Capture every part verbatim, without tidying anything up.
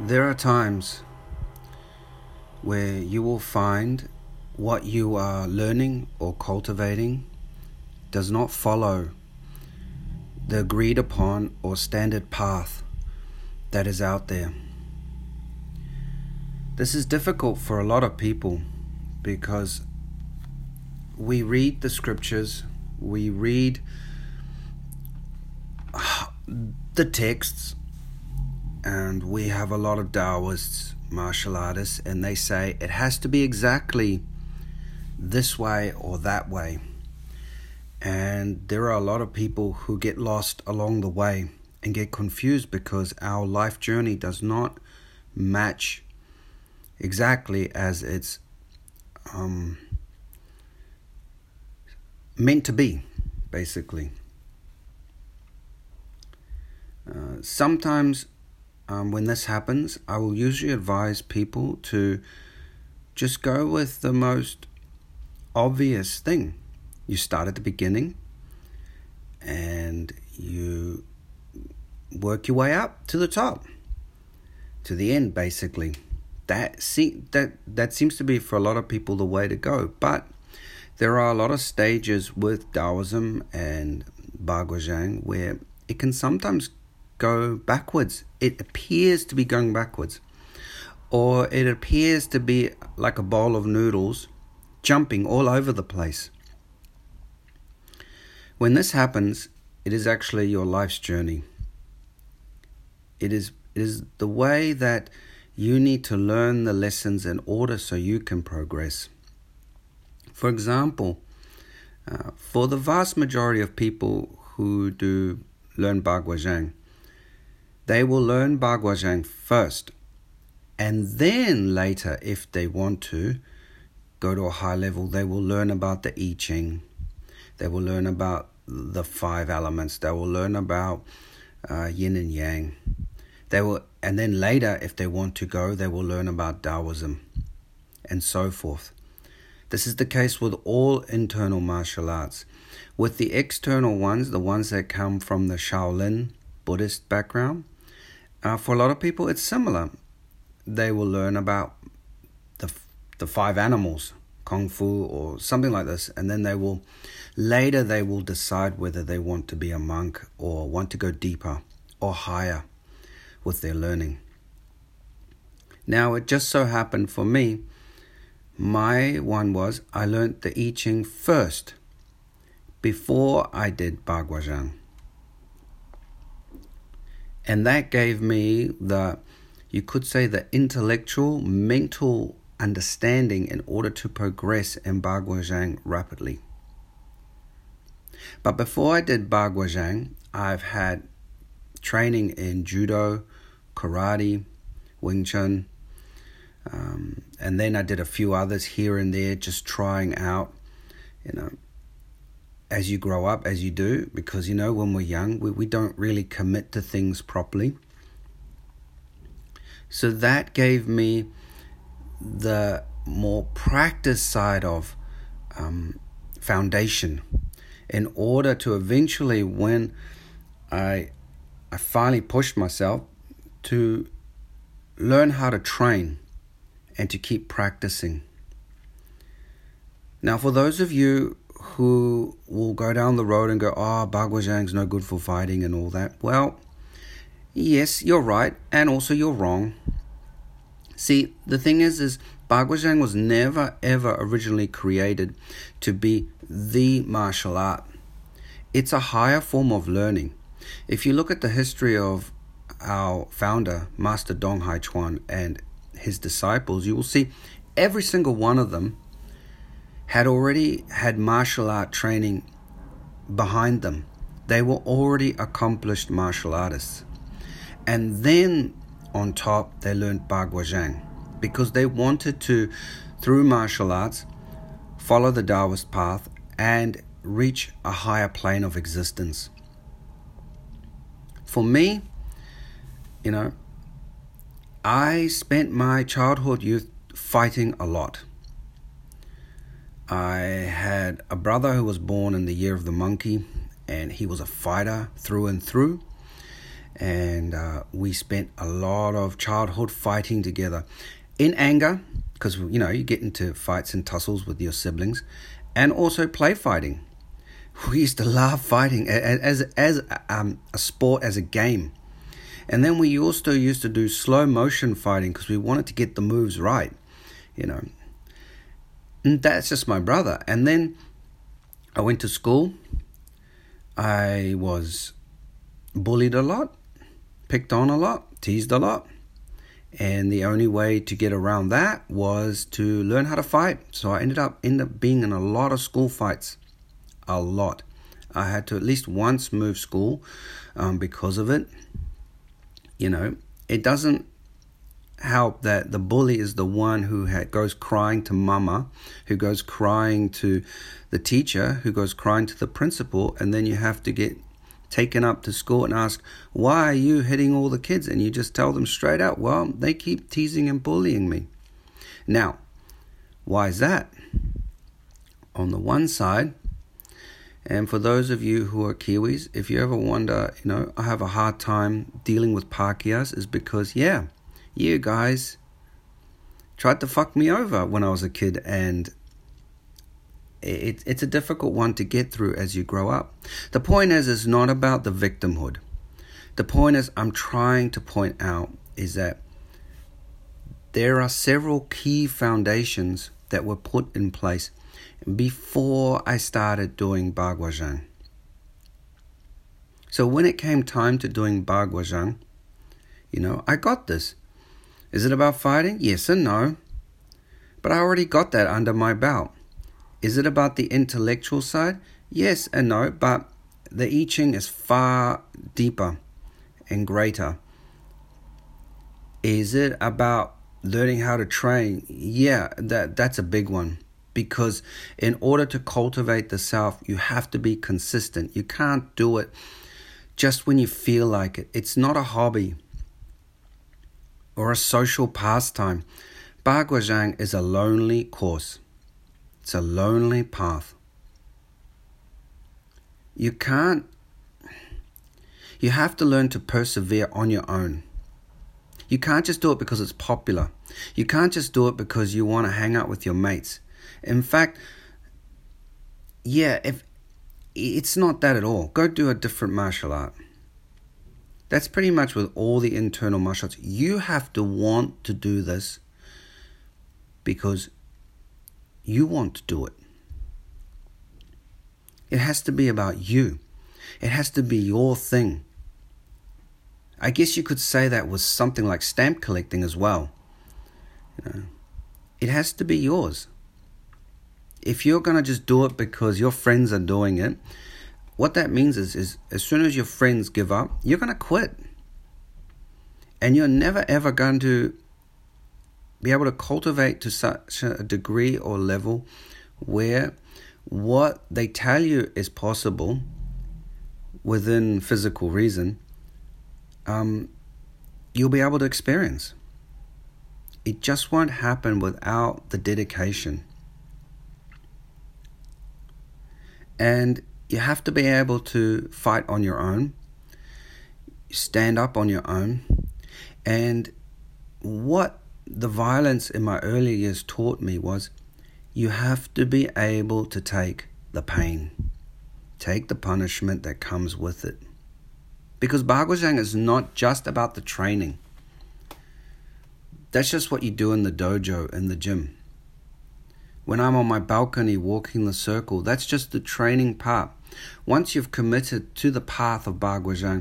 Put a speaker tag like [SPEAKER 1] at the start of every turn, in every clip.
[SPEAKER 1] There are times where you will find what you are learning or cultivating does not follow the agreed upon or standard path that is out there. This is difficult for a lot of people because we read the scriptures, we read the texts, and we have a lot of Taoists, martial artists, and they say it has to be exactly this way or that way. And there are a lot of people who get lost along the way and get confused because our life journey does not match exactly as it's um, meant to be, basically. Uh, sometimes um, when this happens, I will usually advise people to just go with the most obvious thing. You start at the beginning and you work your way up to the top, to the end, basically. That see, that that seems to be for a lot of people the way to go. But there are a lot of stages with Taoism and Baguazhang where it can sometimes go backwards. It appears to be going backwards. Or it appears to be like a bowl of noodles jumping all over the place. When this happens, it is actually your life's journey. It is, it is the way that you need to learn the lessons in order so you can progress. For example, uh, for the vast majority of people who do learn Baguazhang, they will learn Baguazhang first, and then later, if they want to go to a high level, they will learn about the I Ching. They will learn about the five elements. They will learn about uh, yin and yang. They will, and then later, if they want to go, they will learn about Taoism, and so forth. This is the case with all internal martial arts. With the external ones, the ones that come from the Shaolin Buddhist background, uh, for a lot of people, it's similar. They will learn about the the five animals, Kung Fu or something like this, and then they will, later they will decide whether they want to be a monk or want to go deeper or higher with their learning. Now, it just so happened for me, my one was I learned the I Ching first before I did Baguazhang. And that gave me the, you could say, the intellectual, mental understanding in order to progress in Baguazhang rapidly. But before I did Baguazhang, I've had training in judo, karate, Wing Chun, um, and then I did a few others here and there, just trying out, you know, as you grow up, as you do, because, you know, when we're young, we, we don't really commit to things properly. So that gave me the more practice side of um, foundation in order to eventually, when I I finally pushed myself to learn how to train and to keep practicing. Now, for those of you who will go down the road and go, oh, Baguazhang's no good for fighting and all that, well, yes, you're right, and also you're wrong. See, the thing is, is Baguazhang was never, ever originally created to be the martial art. It's a higher form of learning. If you look at the history of our founder, Master Dong Hai Chuan, and his disciples, you will see every single one of them had already had martial art training behind them. They were already accomplished martial artists. And then on top, they learned Baguazhang because they wanted to, through martial arts, follow the Taoist path and reach a higher plane of existence. For me, you know, I spent my childhood, youth fighting a lot. I had a brother who was born in the year of the monkey, and he was a fighter through and through. And uh, we spent a lot of childhood fighting together in anger, because, you know, you get into fights and tussles with your siblings, and also play fighting. We used to love fighting as, as um, a sport, as a game. And then we also used to do slow motion fighting because we wanted to get the moves right, you know. And that's just my brother. And then I went to school. I was bullied a lot, picked on a lot, teased a lot. And the only way to get around that was to learn how to fight. So I ended up, ended up being in a lot of school fights. A lot. I had to at least once move school um, because of it. You know, it doesn't help that the bully is the one who ha- goes crying to mama, who goes crying to the teacher, who goes crying to the principal, and then you have to get taken up to school and ask, why are you hitting all the kids? And you just tell them straight out, well, they keep teasing and bullying me. Now, why is that? On the one side, and for those of you who are Kiwis, if you ever wonder, you know, I have a hard time dealing with Pākehās, is because, yeah, you guys tried to fuck me over when I was a kid, and it, it's a difficult one to get through as you grow up. The point is, it's not about the victimhood. The point is, I'm trying to point out is that there are several key foundations that were put in place before I started doing Bagua So when it came time to doing Bagua, you know, I got this. Is it about fighting? Yes and no. But I already got that under my belt. Is it about the intellectual side? Yes and no, but the I Ching is far deeper and greater. Is it about learning how to train? Yeah, that that's a big one. Because in order to cultivate the self, you have to be consistent. You can't do it just when you feel like it. It's not a hobby or a social pastime. Bagua is a lonely course. It's a lonely path. You can't, you have to learn to persevere on your own. You can't just do it because it's popular. You can't just do it because you want to hang out with your mates. In fact, yeah, if it's not that at all. Go do a different martial art. That's pretty much with all the internal martial arts. You have to want to do this because you want to do it. It has to be about you. It has to be your thing. I guess you could say that was something like stamp collecting as well. You know, it has to be yours. If you're going to just do it because your friends are doing it, what that means is, is as soon as your friends give up, you're going to quit. And you're never ever going to be able to cultivate to such a degree or level where what they tell you is possible within physical reason, um, you'll be able to experience. It just won't happen without the dedication. And you have to be able to fight on your own, stand up on your own. And what the violence in my early years taught me was you have to be able to take the pain, take the punishment that comes with it. Because Bagua is not just about the training. That's just what you do in the dojo, in the gym. When I'm on my balcony walking the circle, that's just the training part. Once you've committed to the path of Bagua,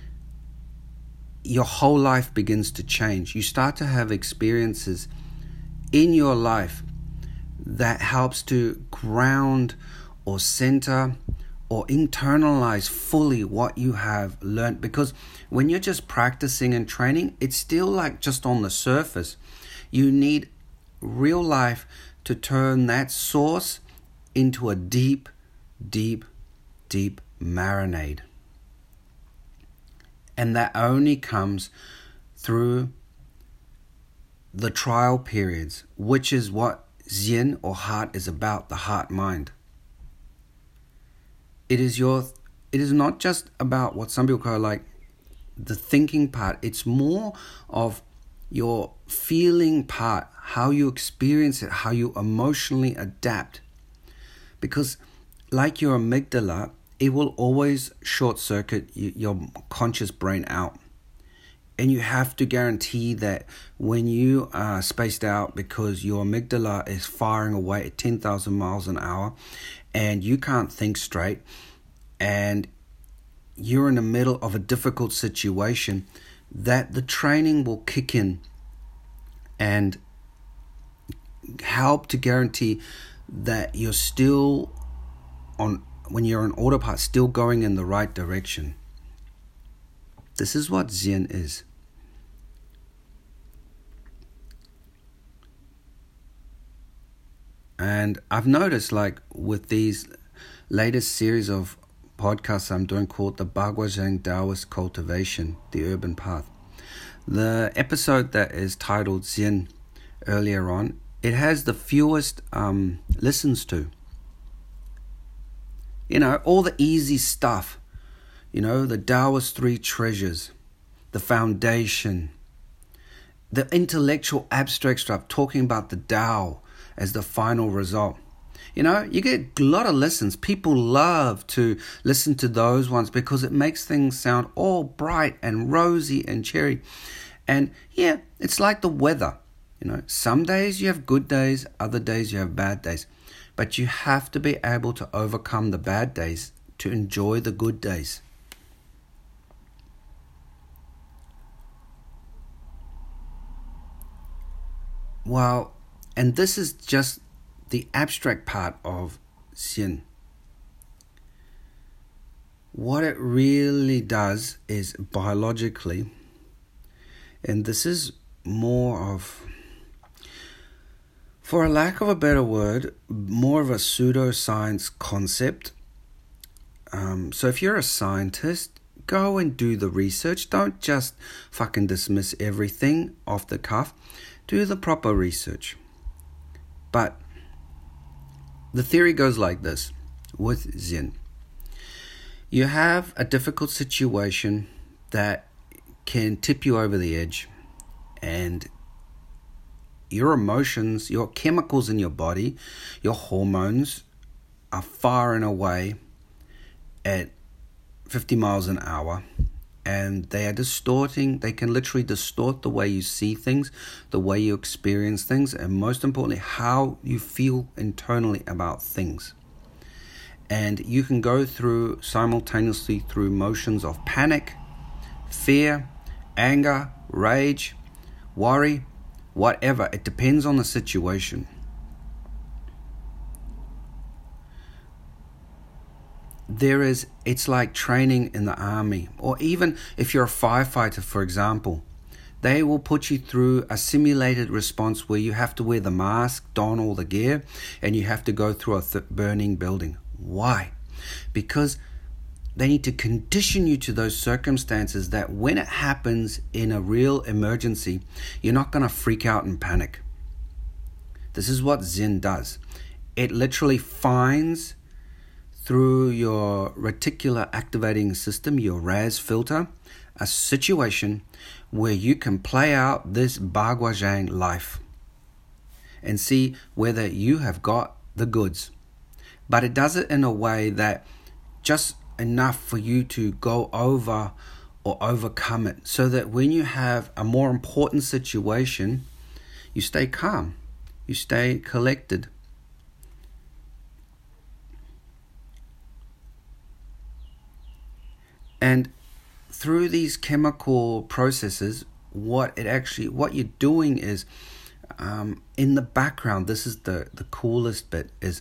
[SPEAKER 1] your whole life begins to change. You start to have experiences in your life that helps to ground or center or internalize fully what you have learned. Because when you're just practicing and training, it's still like just on the surface. You need real life to turn that sauce into a deep, deep, deep marinade. And that only comes through the trial periods, which is what Zen or heart is about, the heart mind. It is your, it is not just about what some people call like the thinking part. It's more of your feeling part, how you experience it, how you emotionally adapt. Because like your amygdala, it will always short circuit your conscious brain out. And you have to guarantee that when you are spaced out because your amygdala is firing away at ten thousand miles an hour and you can't think straight and you're in the middle of a difficult situation, that the training will kick in and help to guarantee that you're still on, when you're on autopilot, still going in the right direction. This is what Zen is. And I've noticed, like, with these latest series of podcasts I'm doing called the Baguazhang Taoist Cultivation, the Urban Path. The episode that is titled Zen earlier on, it has the fewest um, listens to. You know, all the easy stuff. You know, the Taoist three treasures, the foundation, the intellectual abstract stuff, talking about the Tao as the final result. You know, you get a lot of listens. People love to listen to those ones because it makes things sound all bright and rosy and cherry. And yeah, it's like the weather. You know, some days you have good days, other days you have bad days. But you have to be able to overcome the bad days to enjoy the good days. Well, and this is just the abstract part of Zen. What it really does is biologically, and this is more of, for a lack of a better word, more of a pseudoscience concept. Um, so if you're a scientist, go and do the research. Don't just fucking dismiss everything off the cuff. Do the proper research. But the theory goes like this with Zen. You have a difficult situation that can tip you over the edge, and your emotions, your chemicals in your body, your hormones are firing away at fifty miles an hour, and they are distorting, they can literally distort the way you see things, the way you experience things, and most importantly, how you feel internally about things. And you can go through simultaneously through emotions of panic, fear, anger, rage, worry, whatever. It depends on the situation. There is, it's like training in the army, or even if you're a firefighter, for example, they will put you through a simulated response where you have to wear the mask, don all the gear, and you have to go through a th- burning building. Why? Because they need to condition you to those circumstances that when it happens in a real emergency, you're not going to freak out and panic. This is what Zen does. It literally finds through your reticular activating system, your R A S filter, a situation where you can play out this Baguazhang life and see whether you have got the goods. But it does it in a way that just enough for you to go over or overcome it, so that when you have a more important situation, you stay calm, you stay collected. And through these chemical processes, what it actually, what you're doing is, um, in the background, this is the, the coolest bit, is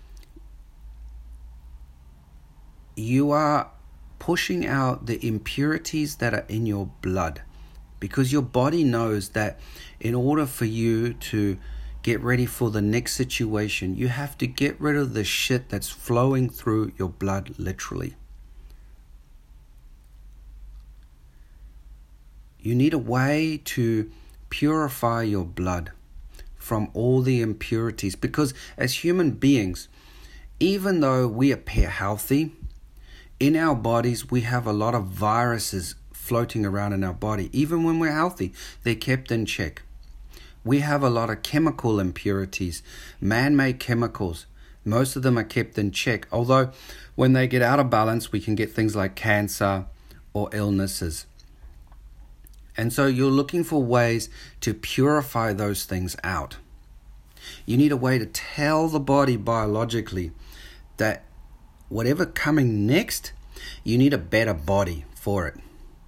[SPEAKER 1] you are pushing out the impurities that are in your blood, because your body knows that in order for you to get ready for the next situation, you have to get rid of the shit that's flowing through your blood, literally. You need a way to purify your blood from all the impurities, because as human beings, even though we appear healthy, in our bodies we have a lot of viruses floating around in our body. Even when we're healthy, they're kept in check. We have a lot of chemical impurities, man-made chemicals. Most of them are kept in check, although when they get out of balance, we can get things like cancer or illnesses. And so you're looking for ways to purify those things out. You need a way to tell the body biologically that whatever coming next, you need a better body for it.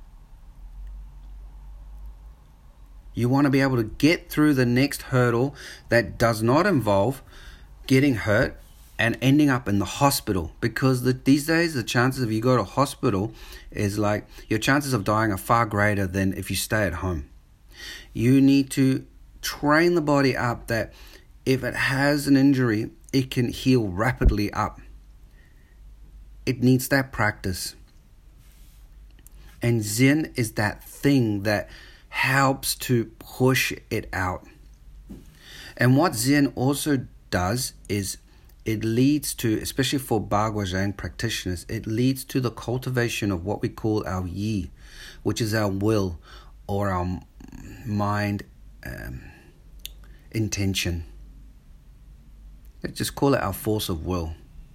[SPEAKER 1] You want to be able to get through the next hurdle that does not involve getting hurt and ending up in the hospital, because the, these days the chances of you go to hospital is like your chances of dying are far greater than if you stay at home. You need to train the body up that if it has an injury, it can heal rapidly up. It needs that practice. And Zen is that thing that helps to push it out. And what Zen also does is it leads to, especially for Bagua Zhang practitioners, it leads to the cultivation of what we call our yi, which is our will or our mind um, intention. Let's just call it our force of will.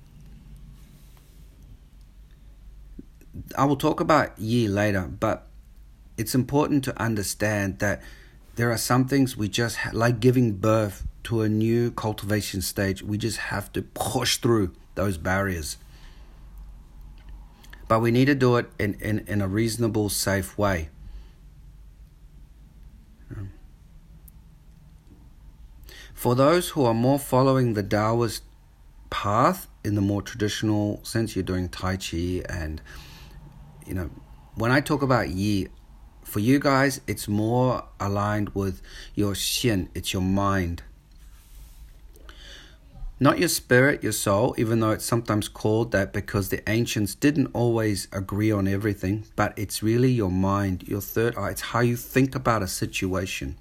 [SPEAKER 1] I will talk about yi later, but it's important to understand that there are some things we just, ha- like giving birth to a new cultivation stage, we just have to push through those barriers. But we need to do it in, in, in a reasonable, safe way. For those who are more following the Taoist path, in the more traditional sense, you're doing Tai Chi, and, you know, when I talk about Yi, for you guys, it's more aligned with your Xian, it's your mind. Not your spirit, your soul, even though it's sometimes called that because the ancients didn't always agree on everything, but it's really your mind, your third eye. It's how you think about a situation.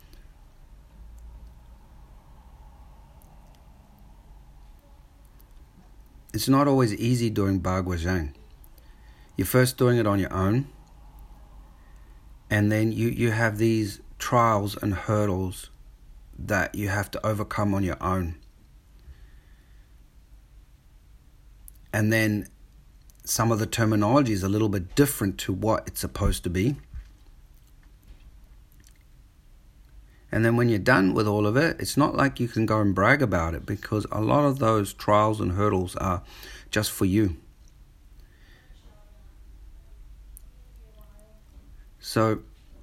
[SPEAKER 1] It's not always easy doing Bagua Zhang. You're first doing it on your own, and then you, you have these trials and hurdles that you have to overcome on your own. And then some of the terminology is a little bit different to what it's supposed to be. And then when you're done with all of it, it's not like you can go and brag about it, because a lot of those trials and hurdles are just for you. So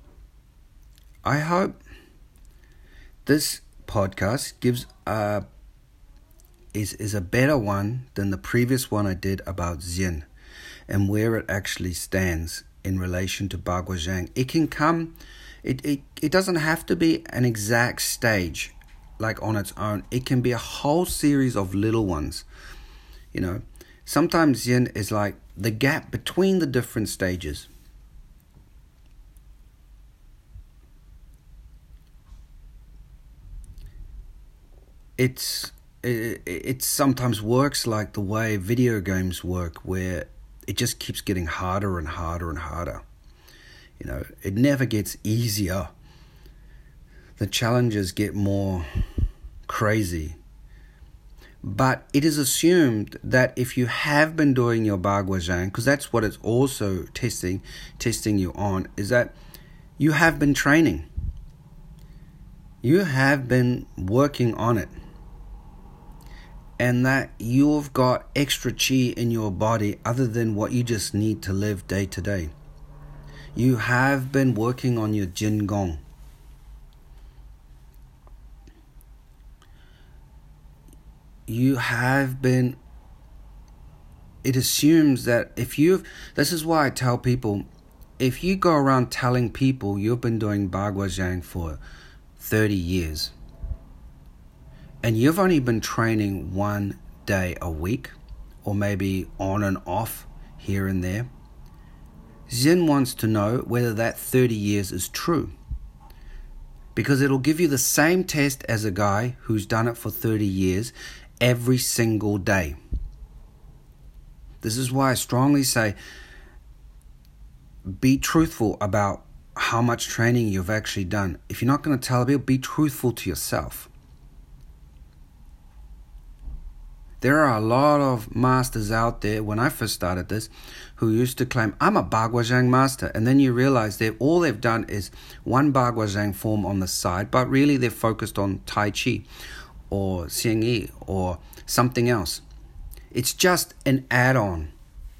[SPEAKER 1] I hope this podcast gives a is is a better one than the previous one I did about Zen and where it actually stands in relation to Bagua Zhang. It can come, it, it, it doesn't have to be an exact stage like on its own. It can be a whole series of little ones. You know, sometimes Zen is like the gap between the different stages. It's It, it sometimes works like the way video games work, where it just keeps getting harder and harder and harder. You know, it never gets easier. The challenges get more crazy. But it is assumed that if you have been doing your Bagua Zhang, because that's what it's also testing, testing you on, is that you have been training. You have been working on it. And that you've got extra chi in your body other than what you just need to live day to day. You have been working on your Jin Gong. You have been... It assumes that if you've... This is why I tell people, if you go around telling people you've been doing Bagua Zhang for thirty years... and you've only been training one day a week, or maybe on and off here and there, Zen wants to know whether that thirty years is true. Because it'll give you the same test as a guy who's done it for thirty years every single day. This is why I strongly say be truthful about how much training you've actually done. If you're not going to tell people, be truthful to yourself. There are a lot of masters out there, when I first started this, who used to claim, I'm a Baguazhang master. And then you realize that all they've done is one Baguazhang form on the side, but really they're focused on Tai Chi or Xiang Yi or something else. It's just an add-on.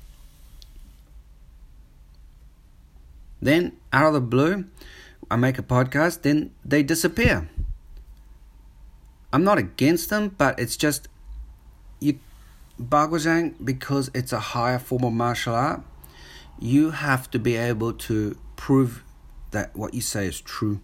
[SPEAKER 1] Then, out of the blue, I make a podcast, then they disappear. I'm not against them, but it's just, you, Baguazhang, because it's a higher form of martial art, you have to be able to prove that what you say is true.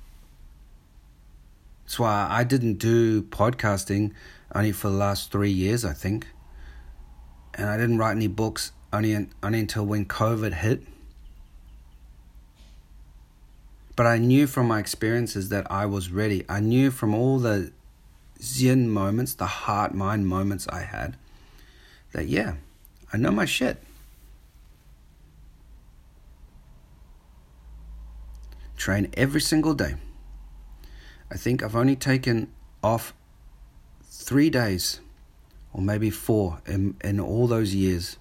[SPEAKER 1] That's why I didn't do podcasting only for the last three years, I think. And I didn't write any books only, only until when COVID hit. But I knew from my experiences that I was ready. I knew from all the Zen moments, the heart-mind moments I had, that yeah, I know my shit. Train every single day. I think I've only taken off three days, or maybe four, in, in all those years.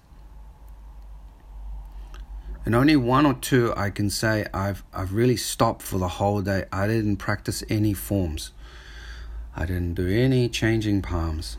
[SPEAKER 1] And only one or two I can say I've I've really stopped for the whole day. I didn't practice any forms. I didn't do any changing palms.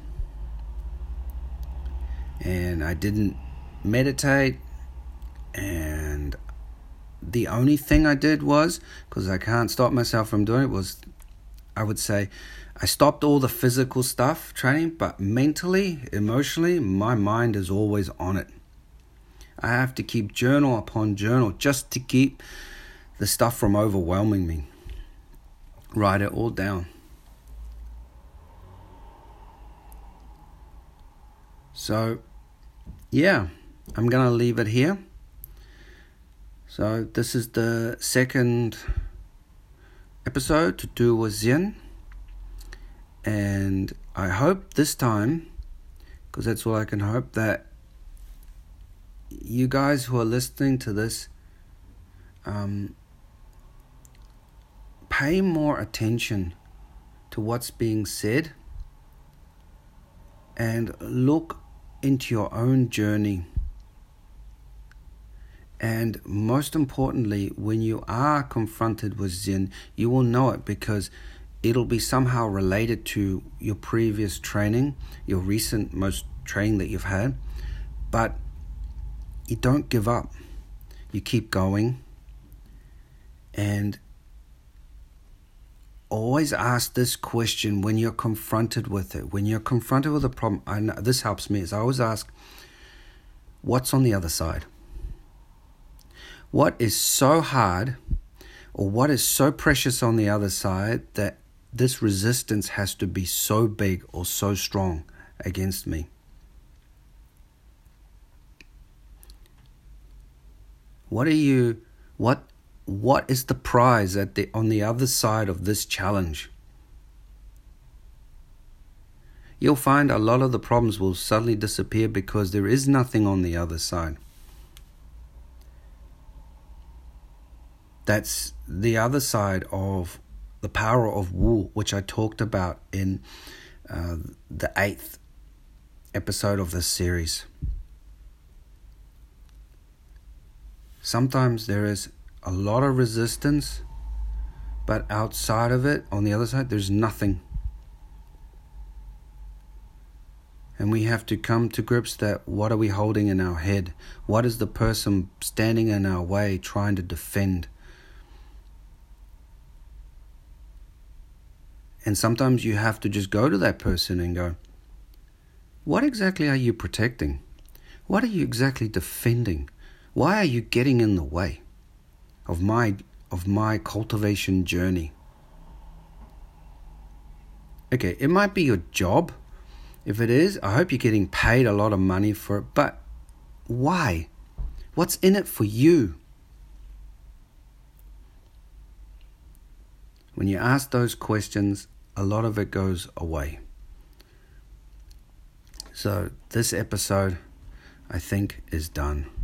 [SPEAKER 1] And I didn't meditate. And the only thing I did was, because I can't stop myself from doing it, was I would say I stopped all the physical stuff training, but mentally, emotionally, my mind is always on it. I have to keep journal upon journal just to keep the stuff from overwhelming me. Write it all down. So, yeah, I'm going to leave it here. So, this is the second episode to do with Zen. And I hope this time, because that's all I can hope, that you guys who are listening to this um, pay more attention to what's being said and look into your own journey. And most importantly, when you are confronted with Zen, you will know it because it'll be somehow related to your previous training, your recent most training that you've had. But you don't give up. You keep going. And always ask this question when you're confronted with it. When you're confronted with a problem, I know, this helps me, is I always ask, what's on the other side? What is so hard, or what is so precious on the other side that this resistance has to be so big or so strong against me? What are you, what, what is the prize at the, on the other side of this challenge? You'll find a lot of the problems will suddenly disappear because there is nothing on the other side. That's the other side of the power of Wu, which I talked about in uh, the eighth episode of this series. Sometimes there is a lot of resistance, but outside of it, on the other side, there's nothing. And we have to come to grips that what are we holding in our head? What is the person standing in our way trying to defend? And sometimes you have to just go to that person and go, what exactly are you protecting? What are you exactly defending? Why are you getting in the way of my of my cultivation journey? Okay, it might be your job. If it is, I hope you're getting paid a lot of money for it. But why? What's in it for you? When you ask those questions, a lot of it goes away. So this episode, I think, is done.